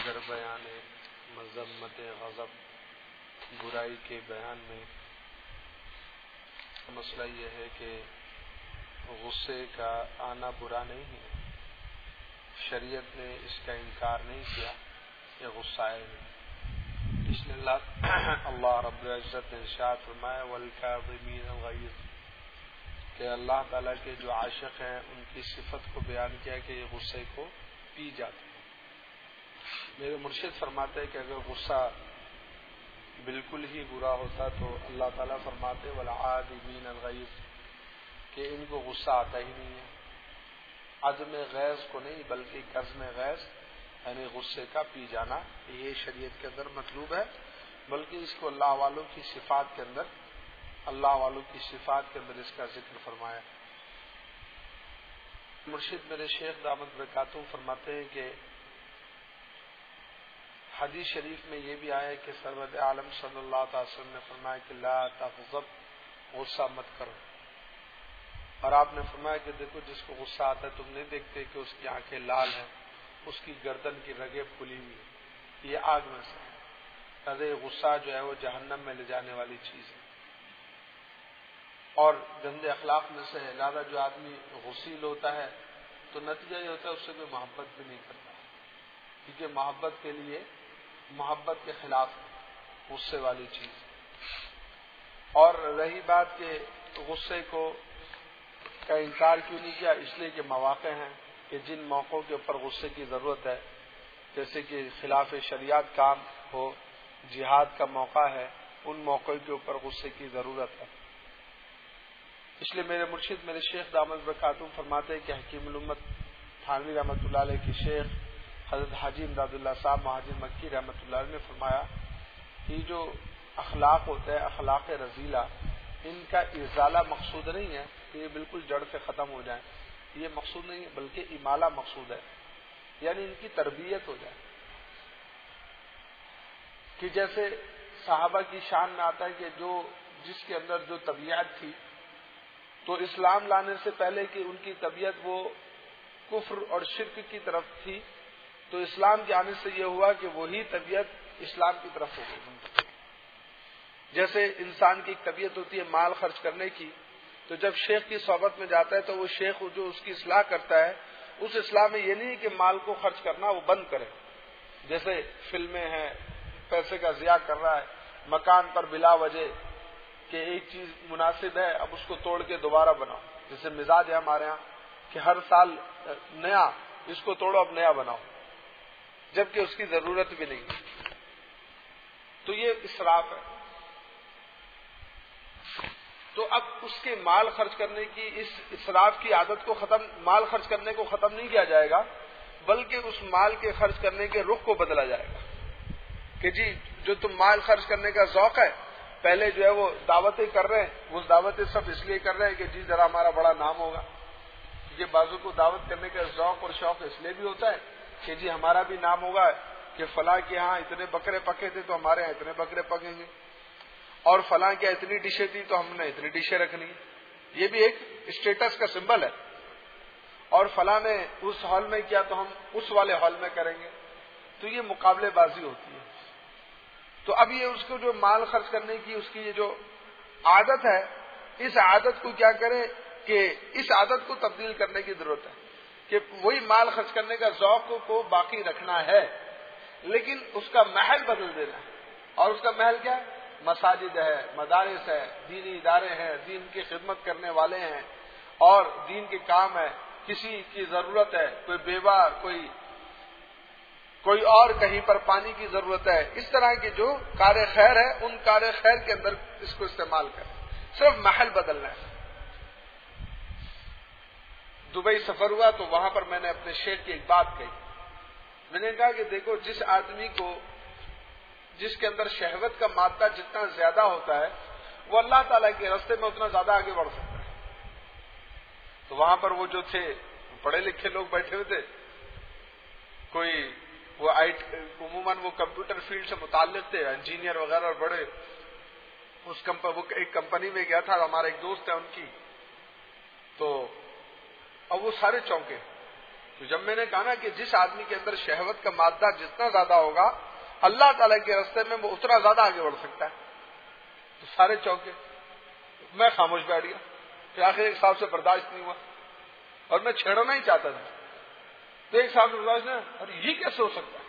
در بیان مذمت غضب برائی کے بیان میں مسئلہ یہ ہے کہ غصے کا آنا برا نہیں ہے. شریعت نے اس کا انکار نہیں کیا کہ غصہ آئے نہیں. اس لیے اللہ رب العزت نے ارشاد فرمایا والکاظمین الغیظ کہ اللہ تعالیٰ کے جو عاشق ہیں ان کی صفت کو بیان کیا کہ یہ غصے کو پی جاتے ہیں. میرے مرشد فرماتے ہیں کہ اگر غصہ بالکل ہی برا ہوتا تو اللہ تعالیٰ فرماتے والعاذبین الغیظ کہ ان کو غصہ آتا ہی نہیں ہے. عدم غیظ کو نہیں بلکہ کظم غیظ یعنی غصے کا پی جانا یہ شریعت کے اندر مطلوب ہے. بلکہ اس کو اللہ والوں کی صفات کے اندر اس کا ذکر فرمایا. مرشد میرے شیخ دامت برکاتہ فرماتے ہیں کہ حدیث شریف میں یہ بھی آیا کہ سرور عالم صلی اللہ تعالی وسلم نے فرمایا کہ لا تغضب غصہ مت کرو. اور آپ نے فرمایا کہ دیکھو جس کو غصہ آتا ہے تم نہیں دیکھتے کہ اس کی آنکھیں لال ہیں, اس کی گردن کی رگیں پھلی ہوئی ہیں, یہ آگ میں سے ہے. غصہ جو ہے وہ جہنم میں لے جانے والی چیز ہے اور گندے اخلاق میں سے ہے. لہذا جو آدمی غصیل ہوتا ہے تو نتیجہ یہ ہوتا ہے اس سے کوئی محبت بھی نہیں کرتا, کیونکہ محبت کے لیے محبت کے خلاف غصے والی چیز. اور رہی بات کہ غصے کو کا انکار کیوں نہیں کیا, اس لیے کہ مواقع ہیں کہ جن موقعوں کے اوپر غصے کی ضرورت ہے, جیسے کہ خلاف شریعت کام ہو, جہاد کا موقع ہے, ان موقعوں کے اوپر غصے کی ضرورت ہے. اس لیے میرے مرشد میرے شیخ دامت برکاتہ فرماتے ہیں کہ حکیم الامت تھانوی رحمۃ اللہ علیہ کی شیخ حضرت حاجی امداد اللہ صاحب مہاجر مکی رحمۃ اللہ علیہ نے فرمایا کہ جو اخلاق ہوتا ہے اخلاق رذیلہ ان کا ازالہ مقصود نہیں ہے کہ یہ بالکل جڑ سے ختم ہو جائیں, یہ مقصود نہیں ہے بلکہ امالہ مقصود ہے, یعنی ان کی تربیت ہو جائے. کہ جیسے صحابہ کی شان میں آتا ہے کہ جس کے اندر جو طبیعت تھی تو اسلام لانے سے پہلے کہ ان کی طبیعت وہ کفر اور شرک کی طرف تھی, تو اسلام کے آنے سے یہ ہوا کہ وہی طبیعت اسلام کی طرف ہو گئی. جیسے انسان کی ایک طبیعت ہوتی ہے مال خرچ کرنے کی, تو جب شیخ کی صحبت میں جاتا ہے تو وہ شیخ جو اس کی اصلاح کرتا ہے اس اصلاح میں یہ نہیں کہ مال کو خرچ کرنا وہ بند کرے. جیسے فلمیں ہیں, پیسے کا ضیاع کر رہا ہے مکان پر بلا وجہ کہ ایک چیز مناسب ہے اب اس کو توڑ کے دوبارہ بناؤ. جیسے مزاج ہے ہمارے ہاں کہ ہر سال نیا, اس کو توڑو اب نیا بناؤ, جبکہ اس کی ضرورت بھی نہیں. تو یہ اسراف ہے. تو اب اس کے مال خرچ کرنے کی اس اسراف کی عادت کو مال خرچ کرنے کو ختم نہیں کیا جائے گا, بلکہ اس مال کے خرچ کرنے کے رخ کو بدلا جائے گا. کہ جی جو تم مال خرچ کرنے کا ذوق ہے, پہلے جو ہے وہ دعوتیں کر رہے ہیں, وہ دعوتیں سب اس لیے کر رہے ہیں کہ جی ذرا ہمارا بڑا نام ہوگا. یہ بازو کو دعوت کرنے کا ذوق اور شوق اس لیے بھی ہوتا ہے کہ جی ہمارا بھی نام ہوگا کہ فلاں کے ہاں اتنے بکرے پکے تھے تو ہمارے ہاں اتنے بکرے پکیں گے, اور فلاں کے اتنی ڈشیں تھی تو ہم نے اتنی ڈشیں رکھنی. یہ بھی ایک اسٹیٹس کا سمبل ہے. اور فلاں نے اس ہال میں کیا تو ہم اس والے ہال میں کریں گے. تو یہ مقابلے بازی ہوتی ہے. تو اب یہ اس کو جو مال خرچ کرنے کی اس کی یہ جو عادت ہے, اس عادت کو کیا کریں کہ اس عادت کو تبدیل کرنے کی ضرورت ہے. کہ وہی مال خرچ کرنے کا ذوق کو باقی رکھنا ہے, لیکن اس کا محل بدل دینا ہے. اور اس کا محل کیا ہے؟ مساجد ہے, مدارس ہے, دینی ادارے ہیں, دین کی خدمت کرنے والے ہیں اور دین کے کام ہے. کسی کی ضرورت ہے, کوئی بیوہ, کوئی اور کہیں پر پانی کی ضرورت ہے, اس طرح کے جو کار خیر ہے ان کار خیر کے اندر اس کو استعمال کریں. صرف محل بدلنا ہے. دبئی سفر ہوا تو وہاں پر میں نے اپنے شیخ کی ایک بات کہی. میں نے کہا کہ دیکھو جس آدمی کو جس کے اندر شہوت کا مادہ جتنا زیادہ ہوتا ہے وہ اللہ تعالیٰ کے راستے میں اتنا زیادہ آگے بڑھ سکتا ہے. تو وہاں پر وہ جو تھے پڑھے لکھے لوگ بیٹھے ہوئے تھے, کوئی وہ عموماً وہ کمپیوٹر فیلڈ سے متعلق تھے, انجینئر وغیرہ, اور بڑے وہ ایک کمپنی میں گیا تھا, ہمارا ایک دوست ہے ان کی. تو اب وہ سارے چونکے تو جب میں نے کہا نا کہ جس آدمی کے اندر شہوت کا مادہ جتنا زیادہ ہوگا اللہ تعالیٰ کے راستے میں وہ اتنا زیادہ آگے بڑھ سکتا ہے، تو سارے چونکے، میں خاموش بیٹھ گیا، پھر آخر ایک صاحب سے برداشت نہیں ہوا اور میں چھیڑنا ہی چاہتا تھا، تو ایک صاحب سے برداشت نہیں، اور یہ کیسے ہو سکتا ہے؟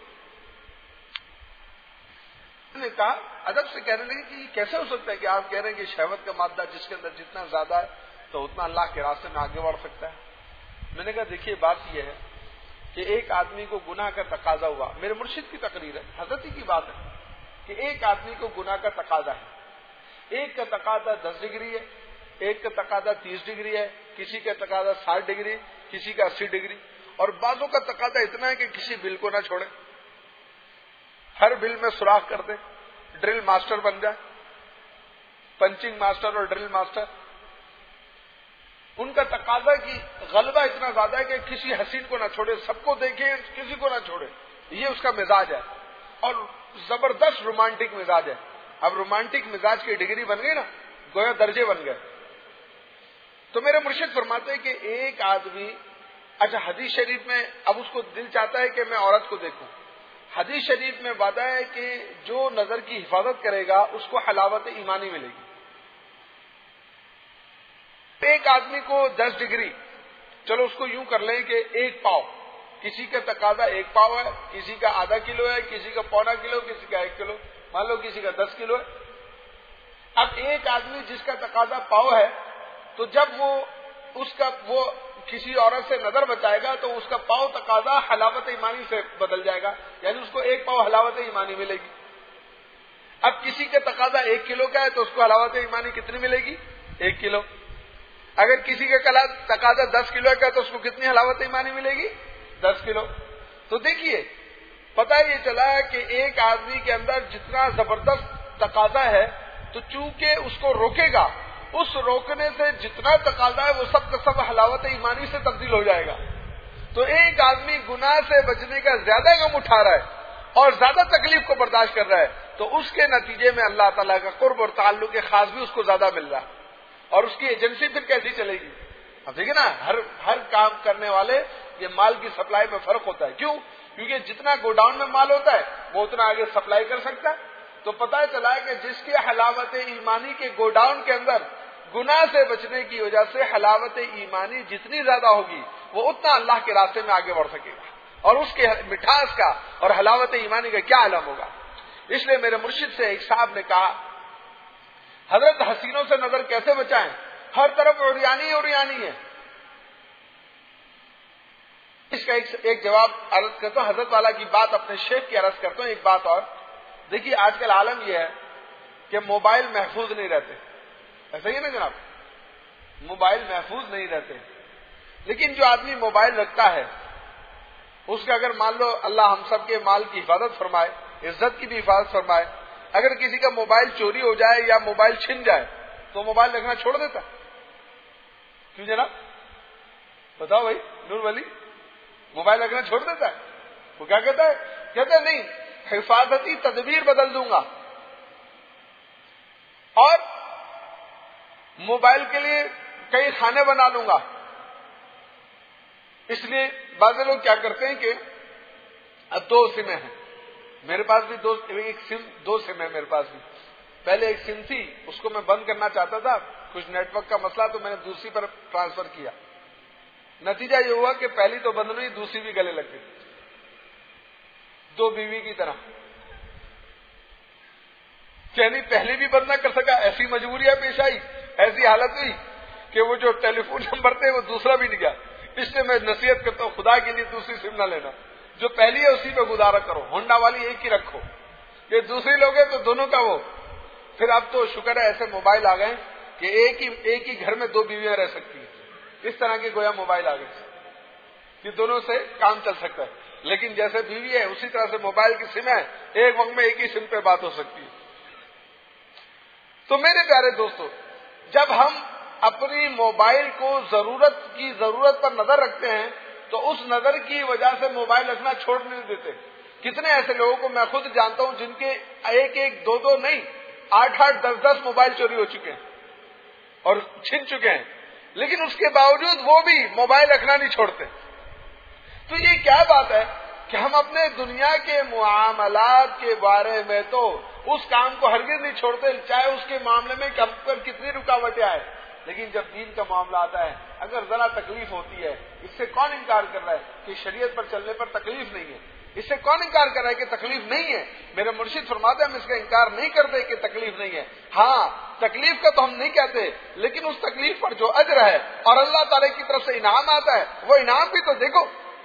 میں نے کہا ادب سے کہنے لگے کہ یہ کیسے ہو سکتا ہے کہ آپ کہہ رہے ہیں کہ شہوت کا مادہ جس کے اندر جتنا زیادہ ہے تو اتنا اللہ کے راستے میں آگے بڑھ سکتا ہے؟ میں نے کہا دیکھیے بات یہ ہے کہ ایک آدمی کو گناہ کا تقاضا ہوا، میرے مرشد کی تقریر ہے، حضرت ہی کی بات ہے کہ ایک آدمی کو گناہ کا تقاضا ہے، ایک کا تقاضا 10 ڈگری ہے، ایک کا تقاضا 30 ڈگری ہے، کسی کا تقاضا 60 ڈگری، کسی کا 80 ڈگری، اور بعضوں کا تقاضا اتنا ہے کہ کسی بل کو نہ چھوڑے، ہر بل میں سوراخ کر دے، ڈرل ماسٹر بن جائے، پنچنگ ماسٹر اور ڈرل ماسٹر۔ ان کا تقاضا کی غلبہ اتنا زیادہ ہے کہ کسی حسین کو نہ چھوڑے، سب کو دیکھے کسی کو نہ چھوڑے، یہ اس کا مزاج ہے، اور زبردست رومانٹک مزاج ہے۔ اب رومانٹک مزاج کی ڈگری بن گئی نا، گویا درجے بن گئے۔ تو میرے مرشد فرماتے ہیں کہ ایک آدمی، اچھا حدیث شریف میں اب اس کو دل چاہتا ہے کہ میں عورت کو دیکھوں، حدیث شریف میں وعدہ ہے کہ جو نظر کی حفاظت کرے گا اس کو حلاوت ایمانی ملے گی۔ ایک آدمی کو 10 ڈگری، چلو اس کو یوں کر لیں کہ 1 پاؤ، کسی کا تقاضا 1 پاؤ ہے، کسی کا آدھا کلو ہے، کسی کا پونا کلو، کسی کا 1 کلو، مان لو کسی کا 10 کلو ہے۔ اب ایک آدمی جس کا تقاضا پاؤ ہے، تو جب وہ کسی عورت سے نظر بچائے گا تو اس کا پاؤ تقاضا حلاوت ایمانی سے بدل جائے گا، یعنی اس کو 1 پاؤ حلاوت ایمانی ملے گی۔ اب کسی کا تقاضا 1 کلو کا ہے تو اس کو حلاوت ایمانی کتنی ملے گی؟ 1 کلو۔ اگر کسی کا تقاضا 10 کلو کا ہے تو اس کو کتنی حلاوت ایمانی ملے گی؟ 10 کلو۔ تو دیکھیے پتہ یہ چلا ہے کہ ایک آدمی کے اندر جتنا زبردست تقاضا ہے تو چونکہ اس کو روکے گا، اس روکنے سے جتنا تقاضا ہے وہ سب کا سب حلاوت ایمانی سے تبدیل ہو جائے گا۔ تو ایک آدمی گناہ سے بچنے کا زیادہ غم اٹھا رہا ہے اور زیادہ تکلیف کو برداشت کر رہا ہے، تو اس کے نتیجے میں اللہ تعالیٰ کا قرب اور تعلق خاص بھی اس کو زیادہ مل رہا ہے، اور اس کی ایجنسی پھر کیسی چلے گی؟ اب دیکھیں نا، ہر کام کرنے والے، یہ مال کی سپلائی میں فرق ہوتا ہے۔ کیوں؟ کیونکہ جتنا گوڈاؤن میں مال ہوتا ہے وہ اتنا آگے سپلائی کر سکتا ہے۔ تو پتہ چلا ہے کہ جس کے حلاوت ایمانی کے گوڈاؤن کے اندر گناہ سے بچنے کی وجہ سے حلاوت ایمانی جتنی زیادہ ہوگی وہ اتنا اللہ کے راستے میں آگے بڑھ سکے گا، اور اس کے مٹھاس کا اور حلاوت ایمانی کا کیا عالم ہوگا۔ اس لیے میرے مرشد سے ایک صاحب نے کہا حضرت حسینوں سے نظر کیسے بچائیں، ہر طرف عریانی عریانی ہے۔ اس کا ایک جواب عرض کرتا ہوں، حضرت والا کی بات اپنے شیخ کی عرض کرتا ہوں۔ ایک بات اور دیکھیے، آج کل عالم یہ ہے کہ موبائل محفوظ نہیں رہتے، ایسا ہی ہے نا جناب، موبائل محفوظ نہیں رہتے، لیکن جو آدمی موبائل رکھتا ہے اس کا اگر مان لو اللہ ہم سب کے مال کی حفاظت فرمائے، عزت کی بھی حفاظت فرمائے، اگر کسی کا موبائل چوری ہو جائے یا موبائل چھن جائے تو موبائل رکھنا چھوڑ دیتا، کیوں جناب؟ بتاؤ بھائی نور ولی، موبائل رکھنا چھوڑ دیتا ہے؟ وہ کیا کہتا ہے؟ کہتا ہے نہیں، حفاظتی تدبیر بدل دوں گا اور موبائل کے لیے کئی خانے بنا لوں گا۔ اس لیے بعض لوگ کیا کرتے ہیں کہ اب 2 سمیں ہیں میرے پاس بھی، 2 سم ہے میرے پاس بھی۔ پہلے ایک سم تھی، اس کو میں بند کرنا چاہتا تھا، کچھ نیٹ ورک کا مسئلہ، تو میں نے دوسری پر ٹرانسفر کیا۔ نتیجہ یہ ہوا کہ پہلی تو بند نہیں، دوسری بھی گلے لگ گئی، 2 بیوی کی طرح۔ یعنی پہلی بھی بند نہ کر سکا، ایسی مجبوریاں پیش آئی، ایسی حالت ہوئی کہ وہ جو ٹیلی فون نمبر تھے وہ دوسرا بھی نہیں گیا۔ اس لیے میں نصیحت کرتا ہوں خدا کے لیے دوسری سم نہ لینا، جو پہلی ہے اسی پہ گزارا کرو، ہونڈا والی ایک ہی رکھو، یہ دوسری لوگ ہیں تو دونوں کا وہ۔ پھر اب تو شکر ہے ایسے موبائل آ گئے کہ ایک ہی گھر میں 2 بیویاں رہ سکتی ہیں، اس طرح کے گویا موبائل آ گئے کہ دونوں سے کام چل سکتا ہے۔ لیکن جیسے بیوی ہے اسی طرح سے موبائل کی سم ہے، ایک وقت میں ایک ہی سم پہ بات ہو سکتی ہے۔ تو میرے پیارے دوستو، جب ہم اپنی موبائل کو ضرورت پر نظر رکھتے ہیں تو اس نظر کی وجہ سے موبائل رکھنا چھوڑ نہیں دیتے۔ کتنے ایسے لوگوں کو میں خود جانتا ہوں جن کے 1 2 نہیں 8 10 موبائل چوری ہو چکے ہیں اور چھن چکے ہیں، لیکن اس کے باوجود وہ بھی موبائل رکھنا نہیں چھوڑتے۔ تو یہ کیا بات ہے کہ ہم اپنے دنیا کے معاملات کے بارے میں تو اس کام کو ہرگز نہیں چھوڑتے، چاہے اس کے معاملے میں ہم پر کتنی رکاوٹیں آئے، لیکن جب دین کا معاملہ آتا ہے اگر ذرا تکلیف ہوتی ہے، اس سے کون انکار کر رہا ہے کہ شریعت پر چلنے پر تکلیف نہیں ہے؟ اس سے کون انکار کر رہا ہے کہ تکلیف نہیں ہے؟ میرے مرشد فرماتے ہیں ہم اس کا انکار نہیں کرتے کہ تکلیف نہیں ہے، ہاں تکلیف کا تو ہم نہیں کہتے، لیکن اس تکلیف پر جو اجر ہے اور اللہ تعالی کی طرف سے انعام آتا ہے وہ انعام بھی تو دیکھو۔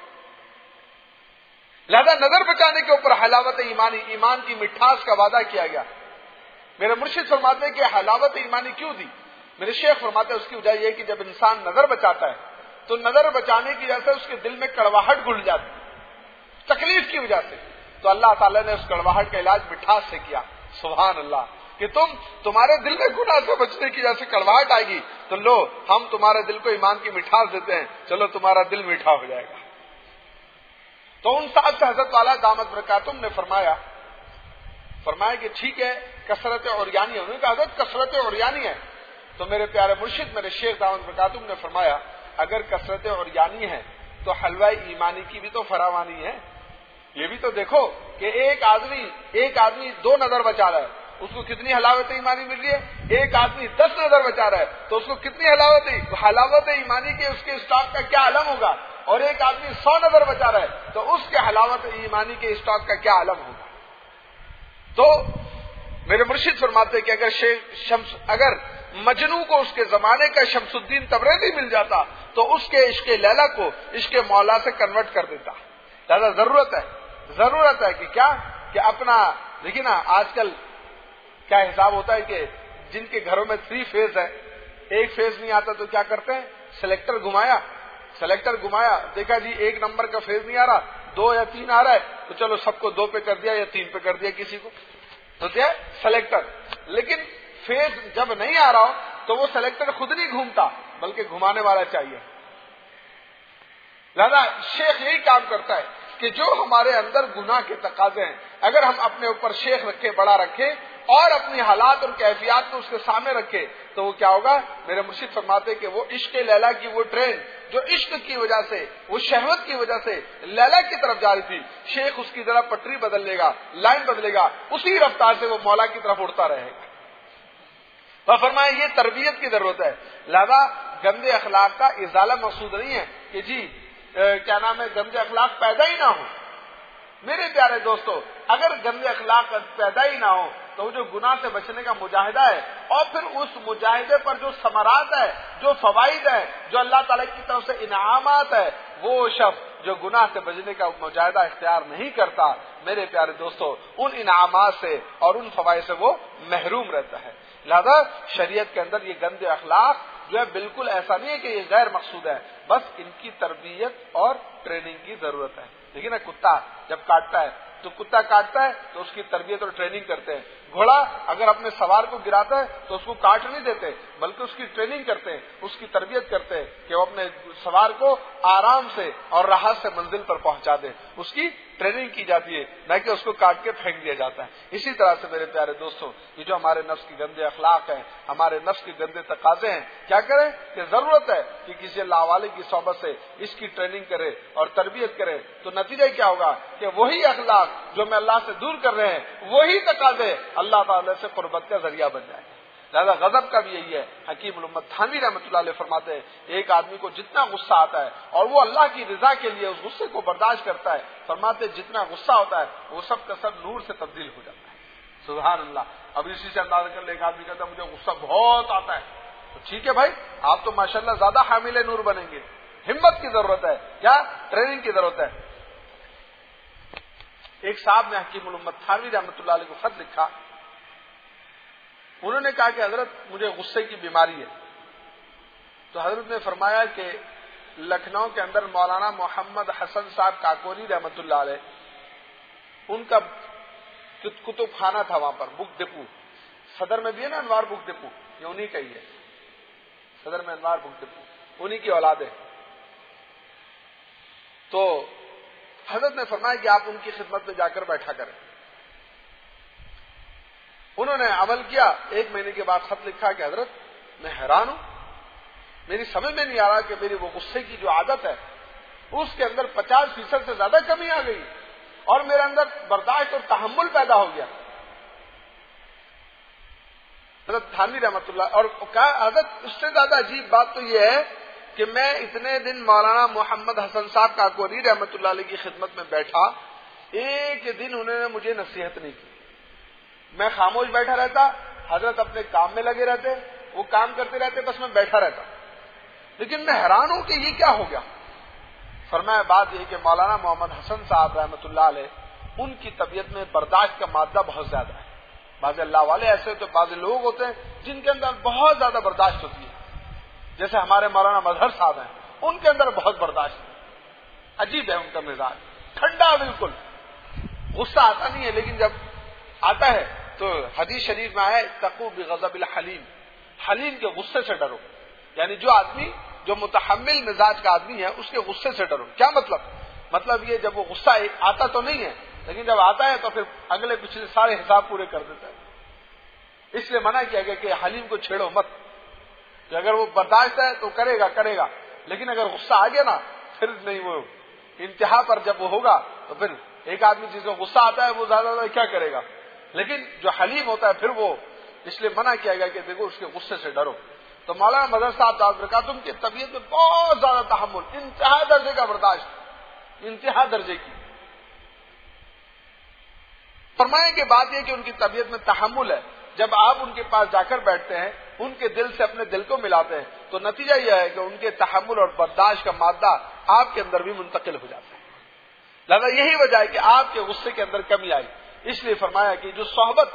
لہذا نظر بچانے کے اوپر حلاوت ایمانی، ایمان کی مٹھاس کا وعدہ کیا گیا۔ میرے مرشد فرماتے ہیں کہ حلاوت ایمانی کیوں دی؟ میرے شیخ فرماتے ہیں اس کی وجہ یہ ہے کہ جب انسان نظر بچاتا ہے تو نظر بچانے کی وجہ سے اس کے دل میں کڑواہٹ گھل جاتی ہے تکلیف کی وجہ سے، تو اللہ تعالیٰ نے اس کڑواہٹ کا علاج مٹھاس سے کیا۔ سبحان اللہ، کہ تمہارے دل میں گناہ سے بچنے کی وجہ سے کڑواہٹ آئے گی تو لو ہم تمہارے دل کو ایمان کی مٹھاس دیتے ہیں، چلو تمہارا دل میٹھا ہو جائے گا۔ تو ان صاحب سے حضرت والا دامت برکاتہم نے فرمایا کہ ٹھیک ہے کثرت عریانی ہے، انہوں نے کہا حضرت کثرت عریانی ہے، تو میرے پیارے مرشد میرے شیخ دامت برکاتہم نے فرمایا اگر کثرت عریانی ہے تو حلوہ ایمانی کی بھی تو فراوانی ہے۔ یہ بھی تو دیکھو کہ ایک آدمی 2 نظر بچا رہا ہے، اس کو کتنی حلاوت ایمانی مل رہی ہے، ایک آدمی 10 نظر بچا رہا ہے تو اس کو کتنی حلاوت ایمانی کے اس کے اسٹاک کا کیا عالم ہوگا، اور ایک آدمی 100 نظر بچا رہا ہے تو اس کے حلاوت ایمانی کے اسٹاک کا کیا عالم ہوگا۔ تو میرے مرشد فرماتے کہ اگر مجنو کو اس کے زمانے کا شمس الدین تبریزی مل جاتا تو اس کے عشق لیلا کو عشق مولا سے کنورٹ کر دیتا۔ لہذا ضرورت ہے کہ کیا کہ اپنا دیکھیے نا آج کل کیا حساب ہوتا ہے کہ جن کے گھروں میں 3 فیز ہے، ایک فیز نہیں آتا تو کیا کرتے ہیں سلیکٹر گھمایا دیکھا جی 1 نمبر کا فیز نہیں آ رہا، 2 یا 3 آ رہا ہے تو چلو سب کو 2 پہ کر دیا یا 3 پہ کر دیا کسی کو، تو کیا سلیکٹر۔ لیکن فیز جب نہیں آ رہا ہو تو وہ سلیکٹر خود نہیں گھومتا بلکہ گھمانے والا چاہیے۔ لہذا شیخ یہی کام کرتا ہے کہ جو ہمارے اندر گناہ کے تقاضے ہیں اگر ہم اپنے اوپر شیخ رکھے، بڑا رکھے اور اپنی حالات اور کیفیات کو اس کے سامنے رکھے تو وہ کیا ہوگا؟ میرے مرشد فرماتے کہ وہ عشق لیلا کی وہ ٹرین جو عشق کی وجہ سے، وہ شہوت کی وجہ سے لیلا کی طرف جا رہی تھی، شیخ اس کی ذرا پٹری بدل لے گا، لائن بدلے گا، اسی رفتار سے وہ مولا کی طرف اڑتا رہے گا۔ اور فرمایا یہ تربیت کی ضرورت ہے۔ لہذا گندے اخلاق کا ازالہ مقصود نہیں ہے کہ جی گندے اخلاق پیدا ہی نہ ہو۔ میرے پیارے دوستو اگر گندے اخلاق پیدا ہی نہ ہو تو جو گناہ سے بچنے کا مجاہدہ ہے اور پھر اس مجاہدے پر جو ثمرات ہے، جو فوائد ہے، جو اللہ تعالی کی طرف سے انعامات ہے، وہ شخص جو گناہ سے بچنے کا مجاہدہ اختیار نہیں کرتا، میرے پیارے دوستو ان انعامات سے اور ان فوائد سے وہ محروم رہتا ہے۔ لہذا شریعت کے اندر یہ گندے اخلاق جو ہے بالکل ایسا نہیں ہے کہ یہ غیر مقصود ہے، بس ان کی تربیت اور ٹریننگ کی ضرورت ہے۔ دیکھیے نا کتا جب کاٹتا ہے تو اس کی تربیت اور ٹریننگ کرتے ہیں۔ گھوڑا اگر اپنے سوار کو گراتا ہے تو اس کو کاٹ نہیں دیتے بلکہ اس کی ٹریننگ کرتے ہیں، اس کی تربیت کرتے ہیں کہ وہ اپنے سوار کو آرام سے اور راحت سے منزل پر پہنچا دے، اس کی ٹریننگ کی جاتی ہے، نہ کہ اس کو کاٹ کے پھینک دیا جاتا ہے۔ اسی طرح سے میرے پیارے دوستوں یہ جو ہمارے نفس کے گندے اخلاق ہیں، ہمارے نفس کے گندے تقاضے ہیں، کیا کریں کہ ضرورت ہے کہ کسی اللہ والے کی صحبت سے اس کی ٹریننگ کرے اور تربیت کرے، تو نتیجہ کیا ہوگا کہ وہی اخلاق جو میں اللہ سے دور کر رہے ہیں، وہی تقاضے اللہ تعالی سے قربت کا ذریعہ بن جائے۔ لہذا غضب کا بھی یہی ہے۔ حکیم الامت تھانوی رحمۃ اللہ علیہ فرماتے ہیں ایک آدمی کو جتنا غصہ آتا ہے اور وہ اللہ کی رضا کے لیے اس غصے کو برداشت کرتا ہے، فرماتے جتنا غصہ ہوتا ہے وہ سب کا سب نور سے تبدیل ہو جاتا ہے۔ سبحان اللہ۔ اب اسی سے اندازہ کر لے ایک آدمی کہتا ہے مجھے غصہ بہت آتا ہے، تو ٹھیک ہے بھائی آپ تو ماشاءاللہ زیادہ حامل نور بنیں گے، ہمت کی ضرورت ہے، کیا ٹریننگ کی ضرورت ہے۔ ایک صاحب نے حکیم الامت تھانوی رحمۃ اللہ علیہ کو خط لکھا، انہوں نے کہا کہ حضرت مجھے غصے کی بیماری ہے، تو حضرت نے فرمایا کہ لکھنؤ کے اندر مولانا محمد حسن صاحب کاکوری رحمۃ اللہ علیہ ان کا کتب خانہ تھا وہاں پر، بک ڈپو صدر میں بھی ہے نا، انوار بک ڈپو، یہ انہی کا ہی ہے، صدر میں انوار بک ڈپو انہی کی اولاد ہے۔ تو حضرت نے فرمایا کہ آپ ان کی خدمت میں جا کر بیٹھا کریں۔ انہوں نے عمل کیا، 1 مہینے کے بعد خط لکھا کہ حضرت میں حیران ہوں، میری سمجھ میں نہیں آ رہا کہ میری وہ غصے کی جو عادت ہے اس کے اندر 50% سے زیادہ کمی آ گئی اور میرے اندر برداشت اور تحمل پیدا ہو گیا. حضرت تھانوی رحمۃ اللہ اور حضرت اس سے زیادہ عجیب بات تو یہ ہے کہ میں اتنے دن مولانا محمد حسن صاحب کاکوری رحمۃ اللہ علیہ کی خدمت میں بیٹھا, ایک دن انہوں نے مجھے نصیحت نہیں کی. میں خاموش بیٹھا رہتا, حضرت اپنے کام میں لگے رہتے, وہ کام کرتے رہتے, بس میں بیٹھا رہتا. لیکن میں حیران ہوں کہ یہ کیا ہو گیا. فرمایا بات یہ کہ مولانا محمد حسن صاحب رحمۃ اللہ علیہ ان کی طبیعت میں برداشت کا مادہ بہت زیادہ ہے. بعض اللہ والے ایسے تو بعض لوگ ہوتے ہیں جن کے اندر بہت زیادہ برداشت ہوتی ہے, جیسے ہمارے مولانا مظہر صاحب ہیں, ان کے اندر بہت برداشت ہے. عجیب ہے ان کا مزاج, ٹھنڈا بالکل, غصہ آتا نہیں ہے, لیکن جب آتا ہے تو حدیث شریف میں آیا اتقوا بغضب الحلیم, حلیم کے غصے سے ڈرو. یعنی جو آدمی جو متحمل مزاج کا آدمی ہے اس کے غصے سے ڈرو. کیا مطلب یہ جب وہ غصہ آتا تو نہیں ہے, لیکن جب آتا ہے تو پھر اگلے پچھلے سارے حساب پورے کر دیتا ہے. اس لیے منع کیا گیا کہ حلیم کو چھیڑو مت, کہ اگر وہ برداشت ہے تو کرے گا, لیکن اگر غصہ آ گیا نا پھر نہیں, وہ انتہا پر جب وہ ہوگا تو پھر ایک آدمی جس کو غصہ آتا ہے وہ زیادہ کیا کرے گا, لیکن جو حلیم ہوتا ہے پھر وہ, اس لیے منع کیا گیا کہ دیکھو اس کے غصے سے ڈرو. تو مولانا مظہر صاحب دعوت برکاتہم کی طبیعت میں بہت زیادہ تحمل, انتہا درجے کا برداشت, انتہا درجے کی. فرمایا کہ بات یہ کہ ان کی طبیعت میں تحمل ہے. جب آپ ان کے پاس جا کر بیٹھتے ہیں, ان کے دل سے اپنے دل کو ملاتے ہیں, تو نتیجہ یہ ہے کہ ان کے تحمل اور برداشت کا مادہ آپ کے اندر بھی منتقل ہو جاتا ہے. لہذا یہی وجہ ہے کہ آپ کے غصے کے اندر کمی آئی. اس لیے فرمایا کہ جو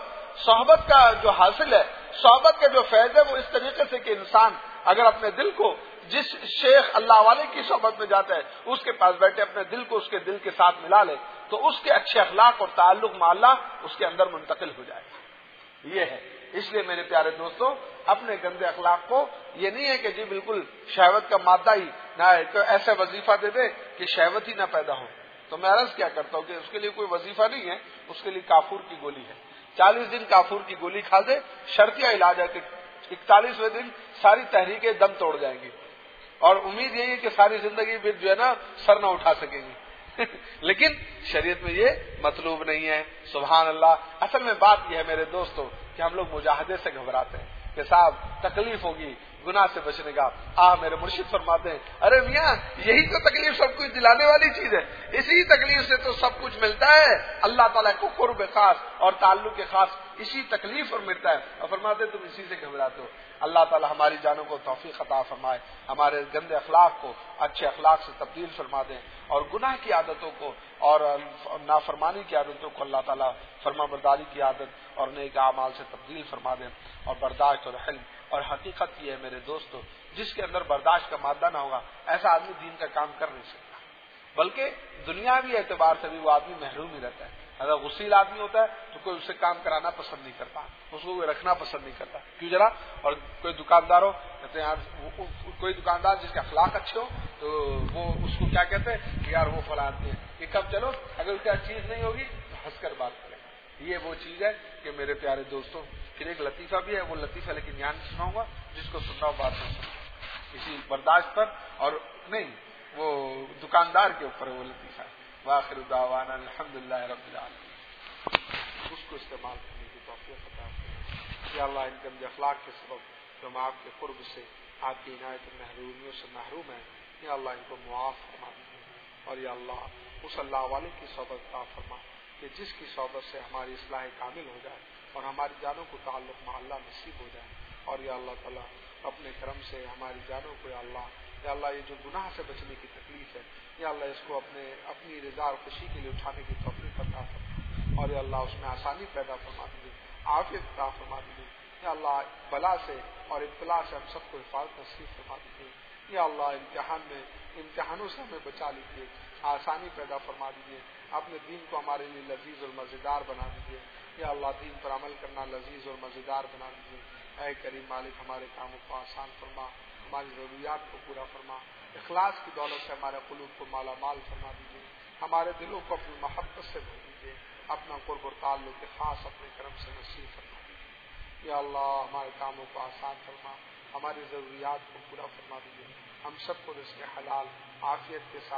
صحبت کا جو حاصل ہے, صحبت کا جو فیض ہے, وہ اس طریقے سے کہ انسان اگر اپنے دل کو جس شیخ اللہ والے کی صحبت میں جاتا ہے اس کے پاس بیٹھے اپنے دل کو اس کے دل کے ساتھ ملا لے, تو اس کے اچھے اخلاق اور تعلق مع اللہ اس کے اندر منتقل ہو جائے گا. یہ ہے. اس لیے میرے پیارے دوستو, اپنے گندے اخلاق کو, یہ نہیں ہے کہ جی بالکل شہوت کا مادہ ہی نہ ہے, تو ایسا وظیفہ دے دے کہ شہوت ہی نہ پیدا ہو. تو میں عرض کیا کرتا ہوں کہ اس کے لیے کوئی وظیفہ نہیں ہے, اس کے لیے کافور کی گولی ہے. 40 دن کافور کی گولی کھا دے, شرطیہ علاج ہے کہ 41ویں دن ساری تحریکیں دم توڑ جائیں گی, اور امید یہی ہے کہ ساری زندگی پھر جو ہے نا سر نہ اٹھا سکیں گی. لیکن شریعت میں یہ مطلوب نہیں ہے. سبحان اللہ. اصل میں بات یہ ہے میرے دوستو کہ ہم لوگ مجاہدے سے گھبراتے ہیں کہ صاحب تکلیف ہوگی, گناہ سے بچنے کا. میرے مرشد فرماتے ہیں ارے میاں یہی تو تکلیف سب کچھ دلانے والی چیز ہے, اسی تکلیف سے تو سب کچھ ملتا ہے. اللہ تعالیٰ کو قرب خاص اور تعلق خاص اسی تکلیف اور ملتا ہے. اور فرماتے تم اسی سے گھبراتے ہو. اللہ تعالیٰ ہماری جانوں کو توفیق عطا فرمائے, ہمارے گندے اخلاق کو اچھے اخلاق سے تبدیل فرما دیں, اور گناہ کی عادتوں کو اور نافرمانی کی عادتوں کو اللہ تعالیٰ فرما برداری کی عادت اور نیک اعمال سے تبدیل فرما دیں. اور برداشت اور حلم, اور حقیقت یہ ہے میرے دوستو, جس کے اندر برداشت کا مادہ نہ ہوگا ایسا آدمی دین کا کام کر نہیں سکتا, بلکہ دنیاوی اعتبار سے بھی وہ آدمی محروم ہی رہتا ہے. اگر غسیل آدمی ہوتا ہے تو کوئی اسے کام کرانا پسند نہیں کرتا, اس کو کوئی رکھنا پسند نہیں کرتا. کیوں ذرا؟ اور کوئی دکاندار ہو, کہتے ہیں یار کوئی دکاندار جس کے اخلاق اچھے ہو تو وہ اس کو کیا کہتے ہیں کہ یار وہ فلاں آدمی ہے, کہ کب چلو اگر اس کا چیز نہیں ہوگی تو ہنس کر بات کرے. یہ وہ چیز ہے کہ میرے پیارے دوستوں, پھر ایک لطیفہ بھی ہے, وہ لطیفہ لیکن یہاں نہیں سناؤں گا, جس کو سننا ہو بات نہیں سنوں, اسی برداشت پر اور نہیں وہ دکاندار کے اوپر وہ لطیفہ ہے. وآخر دعوانا الحمدللہ رب العالمین. اس کو استعمال کرنے کی توفیق عطا فرمائے. یا اللہ ان گندے اخلاق کے سبب جو ہم آپ کے قرب سے, آپ کی عنایت محرومیوں سے محروم ہیں, یا اللہ ان کو معاف فرما دیجیے. اور یا اللہ اس اللہ والے کی صحبت عطا فرما کہ جس کی صحبت سے ہماری اصلاح کامل ہو جائے اور ہماری جانوں کو تعلق مع اللہ نصیب ہو جائے. اور یا اللہ تعالیٰ اپنے کرم سے ہماری جانوں کو یا اللہ یہ جو گناہ سے بچنے کی تکلیف ہے, یا اللہ اس کو اپنی رضا اور خوشی کے لیے اٹھانے کی توفیق عطا فرما. اور یا اللہ اس میں آسانی پیدا فرما دیجیے, عافیت عطا فرما دیجیے. یا اللہ بلا سے اور ابتلا سے ہم سب کو حفاظت نصیب فرما دیجیے. یا اللہ امتحانوں سے ہمیں بچا لیجیے, آسانی پیدا فرما دیجیے. اپنے دین کو ہمارے لیے لذیذ اور مزیدار بنا دیجیے. یا اللہ دین پر عمل کرنا لذیذ اور مزیدار بنا دیجیے. اے کریم مالک ہمارے کاموں کو آسان فرما, ہماری ضروریات کو پورا فرما, اخلاص کی دولت سے ہمارے قلوب کو مالا مال فرما دیجیے. ہمارے دلوں کو اپنی محبت سے بھر دیجیے. اپنا قرب اور تعلق خاص اپنے کرم سے نصیب فرما دیجیے. یا اللہ ہمارے کاموں کو آسان فرما, ہماری ضروریات کو پورا فرما دیجیے. ہم سب کو رزق حلال عافیت کے ساتھ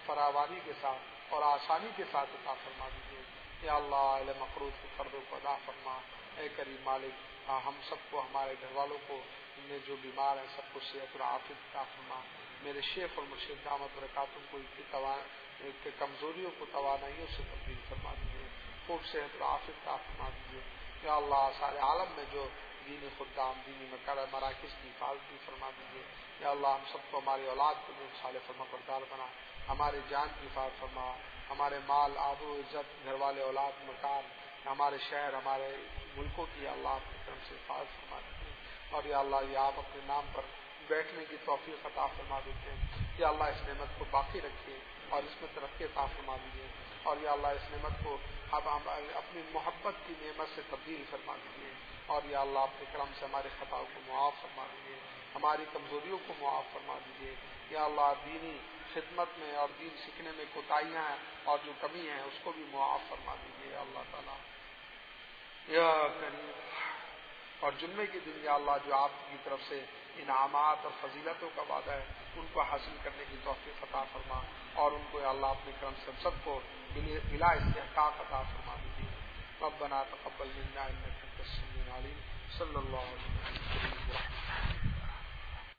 فراوانی کے ساتھ اور آسانی کے ساتھ عطا فرما دیجیے. یا اللہ اہل مقروض کے قرضوں کو ادا فرما. اے کریم مالک ہم سب کو ہمارے گھر والوں کو جو بیمار ہیں سب کو صحت اور عافیت عطا فرما. میرے شیخ اور مرشد دامت برکاتہم کو ان کی کمزوریوں کو توانائیوں سے تبدیل فرما دیجیے. خوب صحت اور عافیت عطا فرما دیجیے. یا اللہ سارے عالم میں جو دینی خدام دینی مراکز کی حفاظت فرما دیجیے. یا اللہ ہم سب کو ہماری اولاد کو جو صالح فرما بردار بنا. ہمارے جان کی حفاظت فرما. ہمارے مال آبرو عزت گھر والے اولاد مکان ہمارے شہر ہمارے ملکوں کی اللہ اپنے کرم سے حفاظت فرما دیجیے. اور یا اللہ یہ آپ اپنے نام پر بیٹھنے کی توفیق عطا فرما دیتے ہیں. یا اللہ اس نعمت کو باقی رکھیے اور اس میں ترقی عطا فرما دیجیے. اور یا اللہ اس نعمت کو اب اپنی محبت کی نعمت سے تبدیل فرما دیجیے. اور یا اللہ اپنے کرم سے ہمارے خطاؤں کو معاف فرما دیجیے. ہماری کمزوریوں کو معاف فرما دیجیے. یا اللہ دینی خدمت میں اور دین سیکھنے میں کوتاہیاں ہیں اور جو کمی ہے اس کو بھی معاف فرما دیجیے. یا اللہ تعالیٰ یا کریم. اور جمعے کے دن یا اللہ جو آپ کی طرف سے انعامات اور فضیلتوں کا وعدہ ہے ان کو حاصل کرنے کی توفیق عطا فرما. اور ان کو یا اللہ اپنے کرم سے سب کو بلا استحقاق عطا فرما دیجیے. ربنا تقبل منا انك انت السميع العليم. صلی اللہ علیہ وسلم.